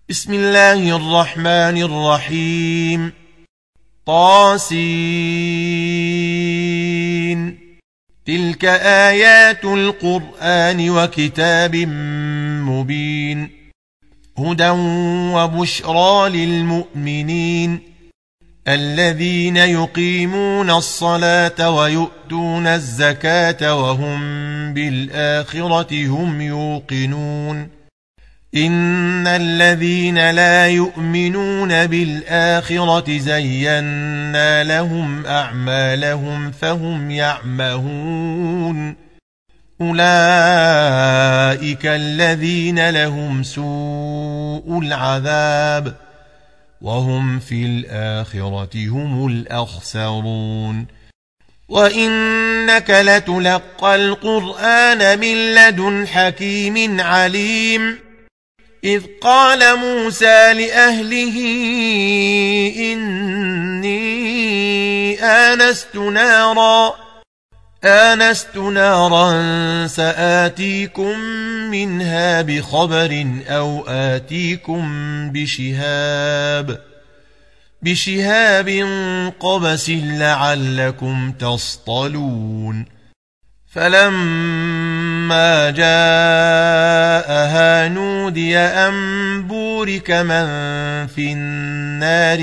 بسم الله الرحمن الرحيم. طاسين. تلك آيات القرآن وكتاب مبين، هدى وبشرى للمؤمنين الذين يقيمون الصلاة ويؤتون الزكاة وهم بالآخرة هم يوقنون. إن الذين لا يؤمنون بالآخرة زينا لهم أعمالهم فهم يعمهون. أولئك الذين لهم سوء العذاب وهم في الآخرة هم الأخسرون. وإنك لتلقى القرآن من لدن حكيم عليم. إذ قال موسى لأهله إني آنست نارا سآتيكم منها بخبر أو آتيكم بشهاب قبس لعلكم تصطلون. فلما جاءها نودي أن بورك من في النار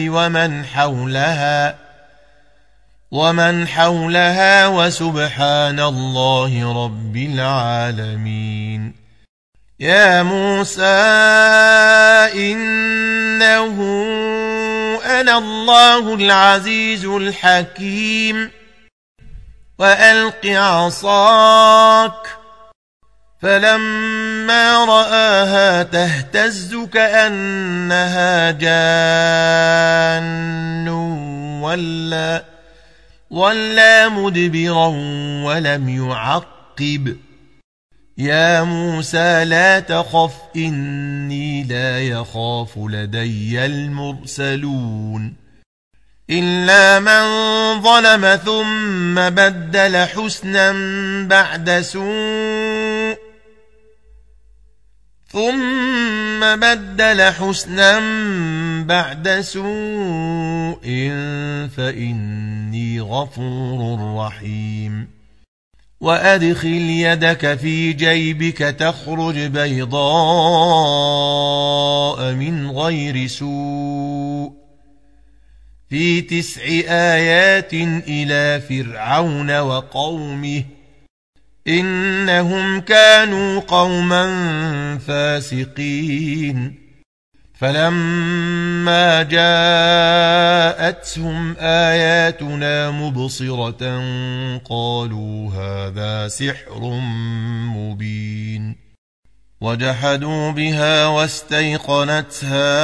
ومن حولها وسبحان الله رب العالمين. يا موسى إنه أنا الله العزيز الحكيم. وألق عصاك. فلما رآها تهتز كأنها جان ولا مدبرا ولم يعقب. يا موسى لا تخف إني لا يخاف لدي المرسلون. إلا من ظلم ثم بدل حسنا بعد سوء فإني غفور رحيم. وأدخل يدك في جيبك تخرج بيضاء من غير سوء في 9 آيات إلى فرعون وقومه إنهم كانوا قوما فاسقين. فلما جاءتهم آياتنا مبصرة قالوا هذا سحر مبين. وجحدوا بها واستيقنتها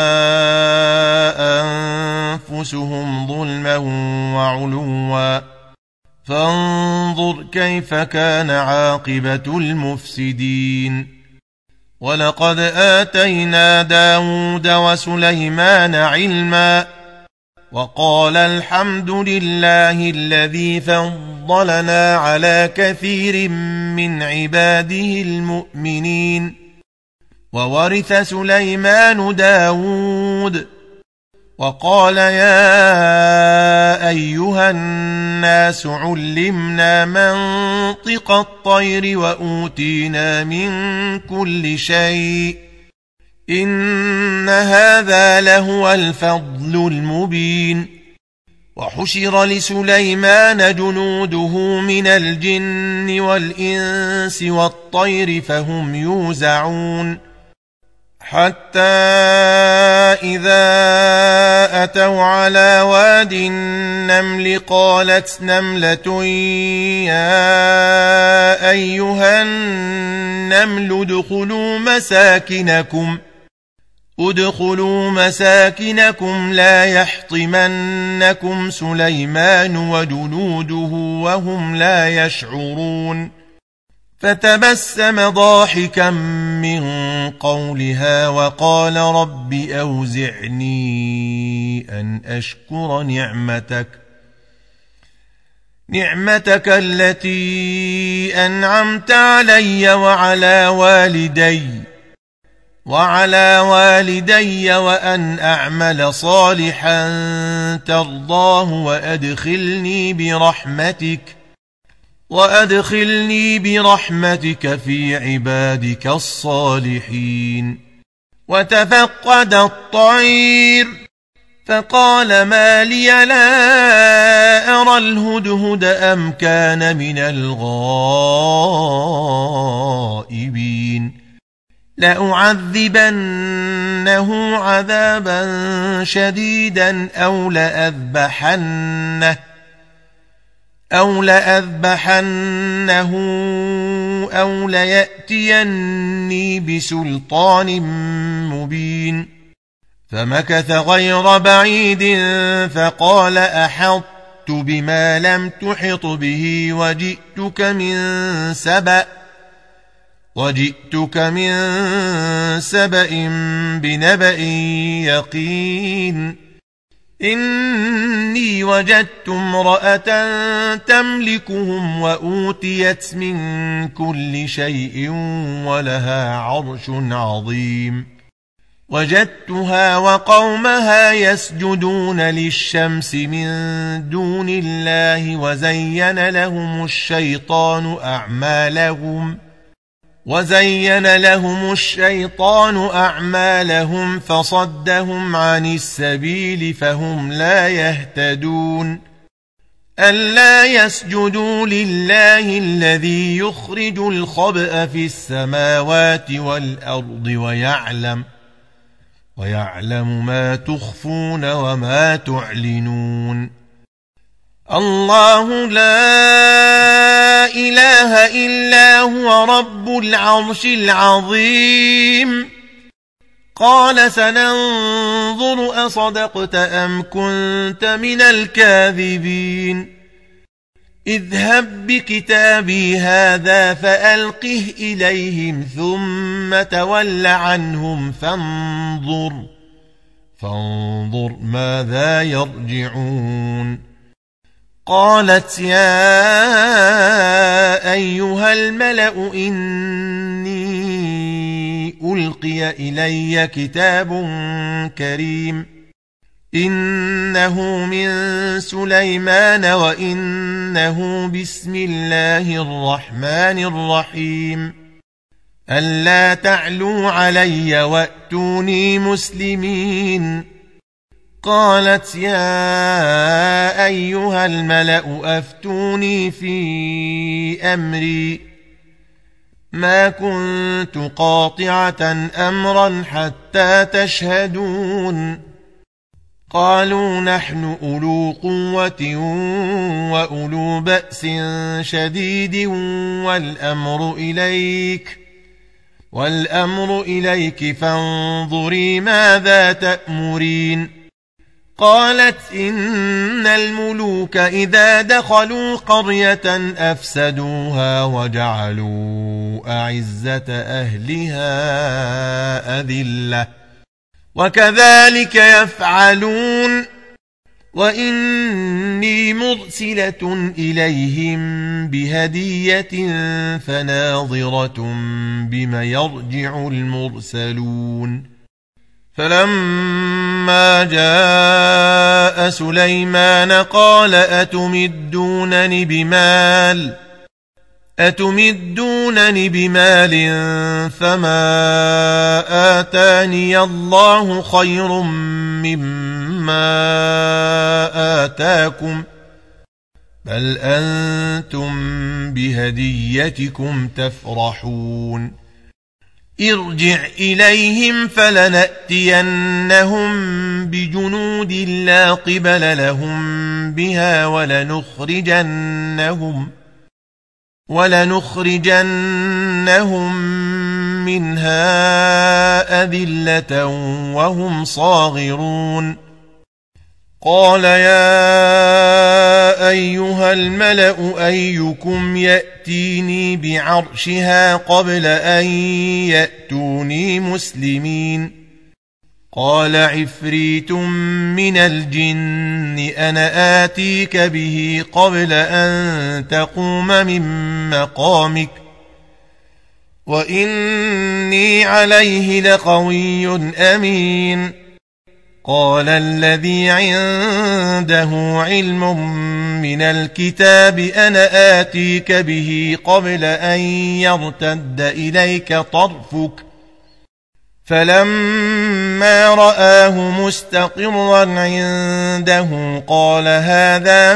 أنفسهم ظلما وعلوا فانظر كيف كان عاقبة المفسدين. ولقد آتينا داود وسليمان علما وقال الحمد لله الذي فضلنا على كثير من عباده المؤمنين. وورث سليمان داود وقال يا أيها الناس علمنا منطق الطير وأوتينا من كل شيء إن هذا لهو الفضل المبين. وحشر لسليمان جنوده من الجن والإنس والطير فهم يوزعون. حتى إذا أتوا على واد النمل قالت نملة يا أيها النمل ادخلوا مساكنكم لا يحطمنكم سليمان وجنوده وهم لا يشعرون. فتبسم ضاحكا من قولها وقال رب أوزعني أن أشكر نعمتك التي أنعمت علي وعلى والدي وعلى والدي وأن أعمل صالحا ترضاه وأدخلني برحمتك في عبادك الصالحين. وتفقد الطير فقال ما لي لا أرى الهدهد أم كان من الغائبين لأعذبنه عذابا شديدا أو لأذبحنه أو ليأتيني بسلطان مبين. فمكث غير بعيد فقال أحطت بما لم تحط به وجئتك من سبأ بنبأ يقين. إني وجدت امرأة تملكهم وأوتيت من كل شيء ولها عرش عظيم. وجدتها وقومها يسجدون للشمس من دون الله وزين لهم الشيطان أعمالهم فصدهم عن السبيل فهم لا يهتدون. ألا يسجدوا لله الذي يخرج الخبأ في السماوات والأرض ويعلم ما تخفون وما تعلنون. الله لا إله إلا هو رب العرش العظيم. قال سننظر أصدقت أم كنت من الكاذبين. اذهب بكتابي هذا فألقه إليهم ثم تول عنهم فانظر ماذا يرجعون. قالت يا أيها الملأ إني ألقي إلي كتاب كريم إنه من سليمان وإنه بسم الله الرحمن الرحيم. ألا تعلوا علي وأتوني مسلمين. قالت يا أيها الملأ أفتوني في أمري ما كنت قاطعة أمرا حتى تشهدون. قالوا نحن أولو قوة وأولو بأس شديد والأمر إليك فانظري ماذا تأمرين. قالت إن الملوك إذا دخلوا قرية أفسدوها وجعلوا أعزة أهلها أذلة وكذلك يفعلون. وإني مرسلة إليهم بهدية فناظرة بم يرجع المرسلون. فلما جاء سليمان قال أتمدونني بمال فما آتاني الله خير مما آتاكم بل أنتم بهديتكم تفرحون. ارجع إليهم فلنأتينهم بجنود لا قبل لهم بها ولنخرجنهم منها أذلة وهم صاغرون. قال يا أيها الملأ أيكم يأتيني بعرشها قبل أن يأتوني مسلمين. قال عفريت من الجن أنا آتيك به قبل أن تقوم من مقامك وإني عليه لقوي أمين. قال الذي عنده علم من الكتاب أنا آتيك به قبل أن يرتد إليك طرفك فلما رآه مستقرا عنده قال هذا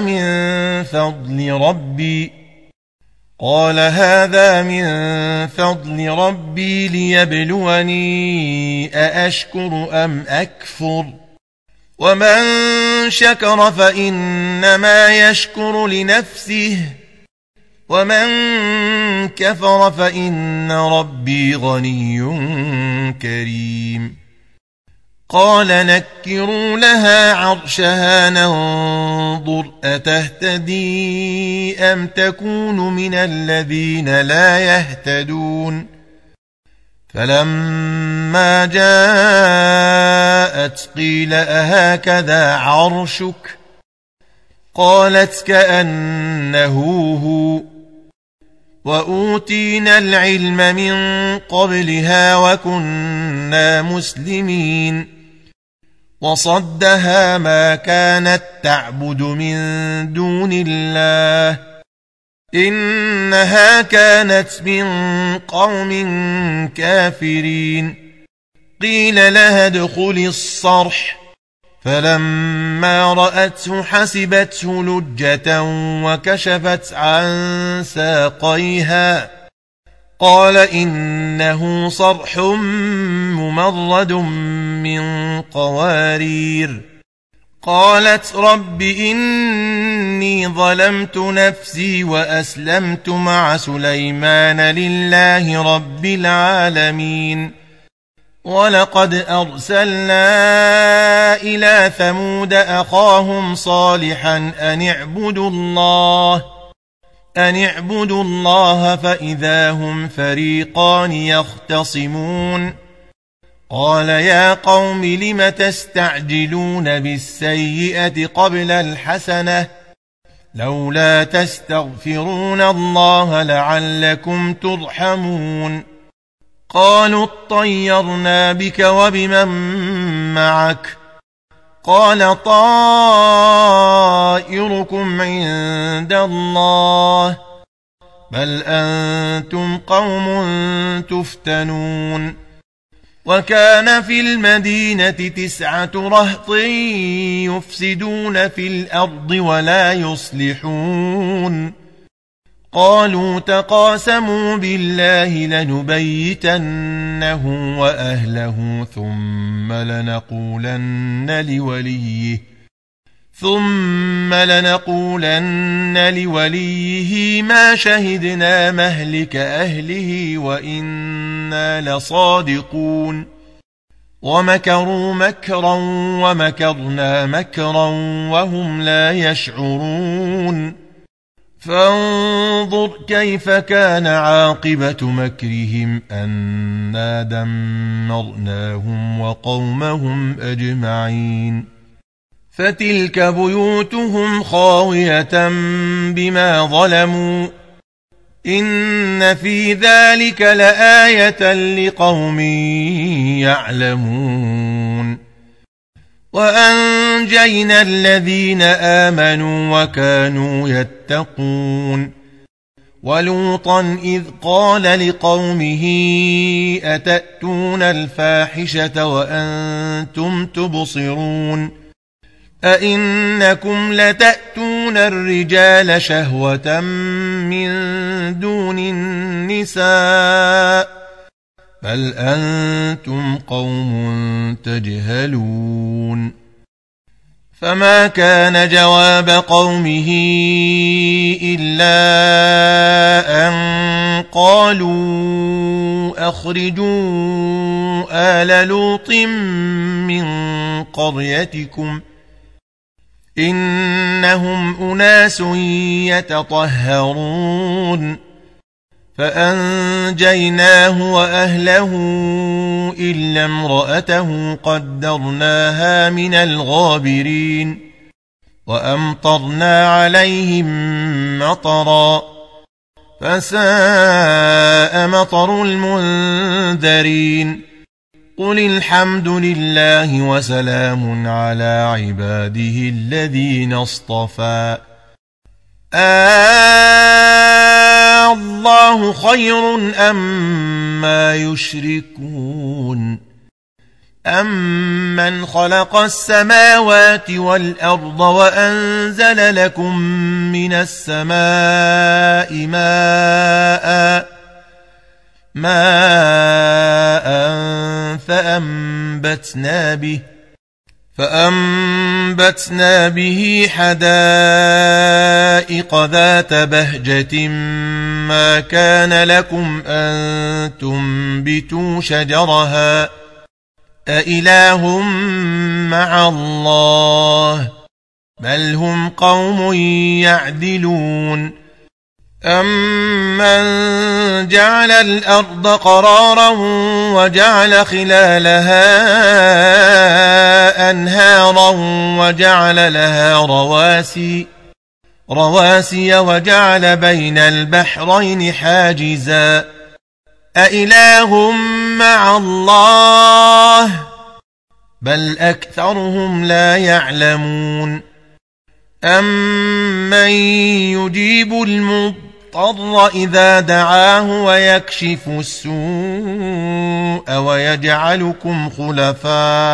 من فضل ربي ليبلوني أأشكر أم أكفر ومن شكر فإنما يشكر لنفسه ومن كفر فإن ربي غني كريم. قال نكروا لها عرشها ننظر أتهتدي أم تكون من الذين لا يهتدون. فلما جاءت قيل أهكذا عرشك قالت كأنه هو وأوتينا العلم من قبلها وكنا مسلمين. وصدها ما كانت تعبد من دون الله إنها كانت من قوم كافرين. قيل لها ادخلي الصرح فلما رأته حسبته لجة وكشفت عن ساقيها قال إنه صرح ممرد من قوارير. قالت رب إني ظلمت نفسي وأسلمت مع سليمان لله رب العالمين. ولقد أرسلنا إلى ثمود أخاهم صالحا أن اعبدوا الله فإذا هم فريقان يختصمون. قال يا قوم لم تستعجلون بالسيئة قبل الحسنة لولا تستغفرون الله لعلكم ترحمون. قالوا اطيرنا بك وبمن معك قال طائركم عند الله بل أنتم قوم تفتنون. وكان في المدينة 9 رهط يفسدون في الأرض ولا يصلحون. قالوا تقاسموا بالله لنبيتنه وأهله ثم لنقولن لوليه ما شهدنا مهلك أهله وإنا لصادقون. ومكروا مكرا ومكرنا مكرا وهم لا يشعرون. فانظر كيف كان عاقبة مكرهم أنا دمرناهم وقومهم أجمعين. فتلك بيوتهم خاوية بما ظلموا إن في ذلك لآية لقوم يعلمون. وأنجينا الذين آمنوا وكانوا يتقون. ولوطا إذ قال لقومه أتأتون الفاحشة وأنتم تبصرون أئنكم لتأتون الرجال شهوة من دون النساء بل أنتم قوم تجهلون. فما كان جواب قومه إلا أن قالوا أخرجوا آل لوط من قريتكم إنهم أناس يتطهرون. فأنجيناه وأهله إلا امرأته قدرناها من الغابرين. وأمطرنا عليهم مطرا فساء مطر المنذرين قل الحمد لله وسلام على عباده الذين اصطفى الله خير أما يشركون أمن خلق السماوات والأرض وأنزل لكم من السماء ماء فأنبتنا به حدائق ذات بهجة ما كان لكم أن تنبتوا شجرها أإله مع الله بل هم قوم يعدلون أمن جعل الأرض قرارا وجعل خلالها أنهارا وجعل لها رواسي وجعل بين البحرين حاجزا أإله مع الله بل أكثرهم لا يعلمون أمن يجيب المضطر إذا دعاه ويكشف السوء ويجعلكم خلفاء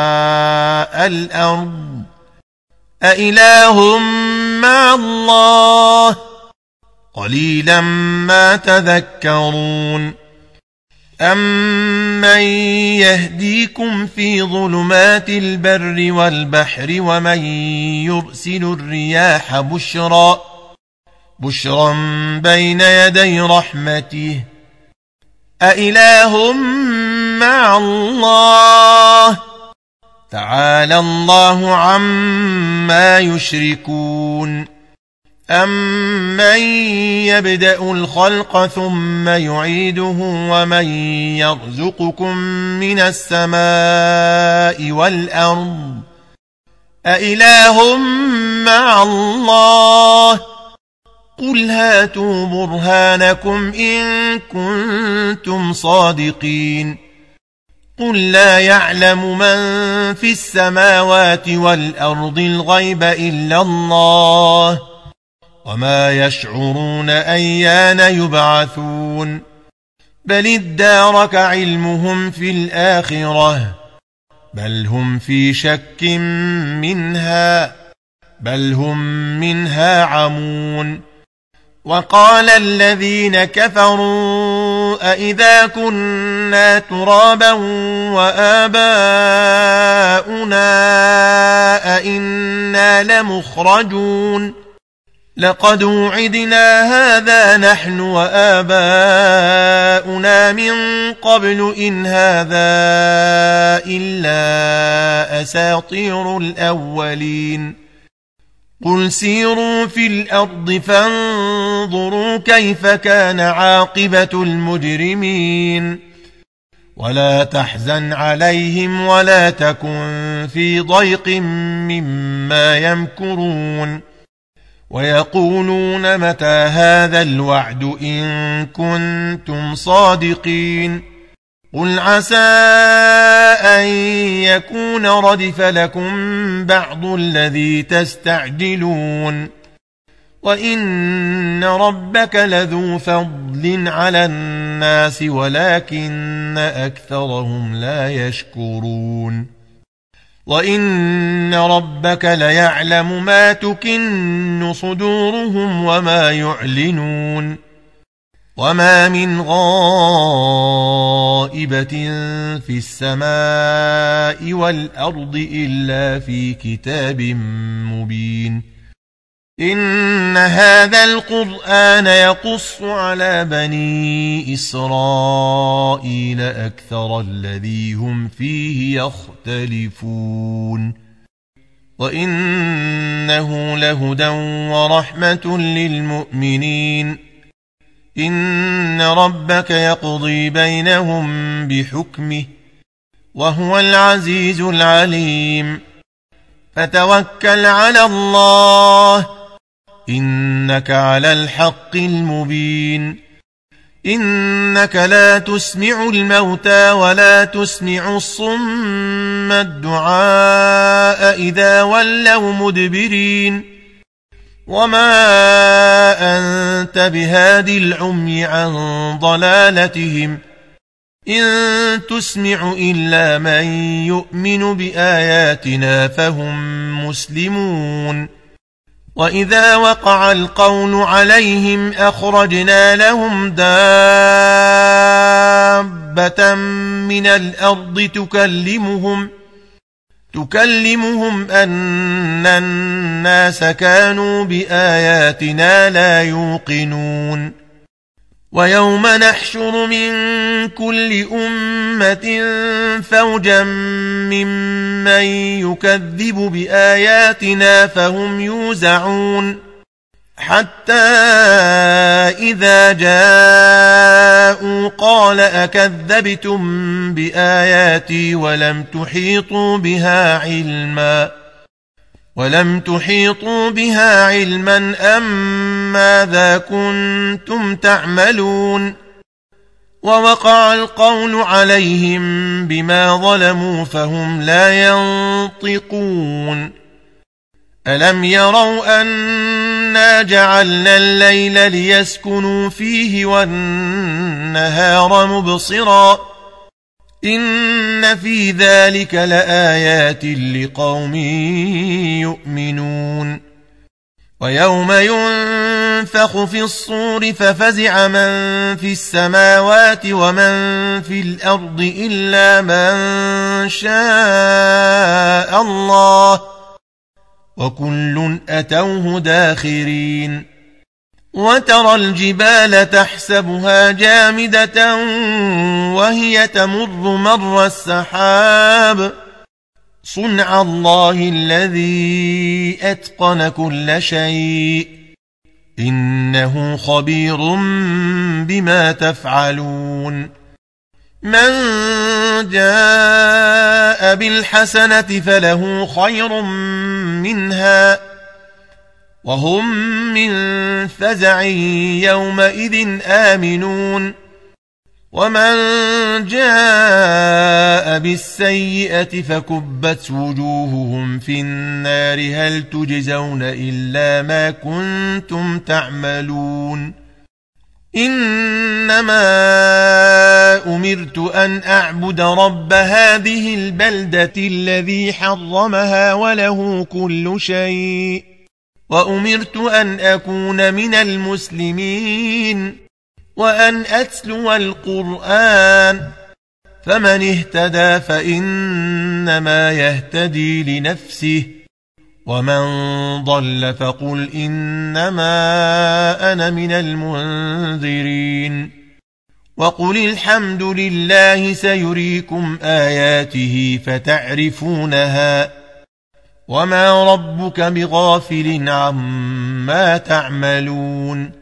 الأرض أإله مع الله قليلا ما تذكرون أمن يهديكم في ظلمات البر والبحر ومن يرسل الرياح بشرا بين يدي رحمته أإله مع الله تعالى الله عما يشركون أمن يبدأ الخلق ثم يعيده ومن يرزقكم من السماء والأرض أإله مع الله قل هاتوا برهانكم إن كنتم صادقين قل لا يعلم من في السماوات والأرض الغيب إلا الله وما يشعرون أيان يبعثون بل ادارك علمهم في الآخرة بل هم في شك بل هم منها عمون وقال الذين كفروا أئذا كنا ترابا وآباؤنا أئنا لمخرجون لقد وعدنا هذا نحن وآباؤنا من قبل إن هذا إلا أساطير الأولين قل سيروا في الأرض فانظروا كيف كان عاقبة المجرمين ولا تحزن عليهم ولا تكن في ضيق مما يمكرون ويقولون متى هذا الوعد إن كنتم صادقين قل عسى أن يكون ردف لكم بعض الذي تستعجلون وإن ربك لذو فضل على الناس ولكن أكثرهم لا يشكرون وإن ربك ليعلم ما تكن صدورهم وما يعلنون وما من غائبة في السماء والأرض إلا في كتاب مبين إن هذا القرآن يقص على بني إسرائيل أكثر الذي هم فيه يختلفون وإنه لهدى ورحمة للمؤمنين إن ربك يقضي بينهم بحكمه وهو العزيز العليم فتوكل على الله إنك على الحق المبين إنك لا تسمع الموتى ولا تسمع الصم الدعاء إذا ولوا مدبرين وما أنت بهاد العمي عن ضلالتهم إن تسمع إلا من يؤمن بآياتنا فهم مسلمون وإذا وقع القول عليهم أخرجنا لهم دابة من الأرض تكلمهم أن الناس كانوا بآياتنا لا يوقنون ويوم نحشر من كل أمة فوجا ممن يكذب بآياتنا فهم يوزعون حتى إذا جاءوا قال أكذبتم بآياتي ولم تحيطوا بها علما أم ماذا كنتم تعملون ووقع القول عليهم بما ظلموا فهم لا ينطقون ألم يروا أنا جعلنا الليل ليسكنوا فيه والنهار مبصرا إن في ذلك لآيات لقوم يؤمنون ويوم ينفخ في الصور ففزع من في السماوات ومن في الأرض إلا من شاء الله وكل أتوه داخرين وترى الجبال تحسبها جامدة وهي تمر مر السحاب صنع الله الذي أتقن كل شيء إنه خبير بما تفعلون من جاء بالحسنة فله خير منها وهم من فزع يومئذ آمنون ومن جاء بالسيئة فكبت وجوههم في النار هل تجزون إلا ما كنتم تعملون إنما أمرت أن أعبد رب هذه البلدة الذي حرمها وله كل شيء وأمرت أن أكون من المسلمين وأن أتلو القرآن فمن اهتدى فإنما يهتدي لنفسه ومن ضل فقل إنما أنا من المنذرين وقل الحمد لله سيريكم آياته فتعرفونها وما ربك بغافل عما تعملون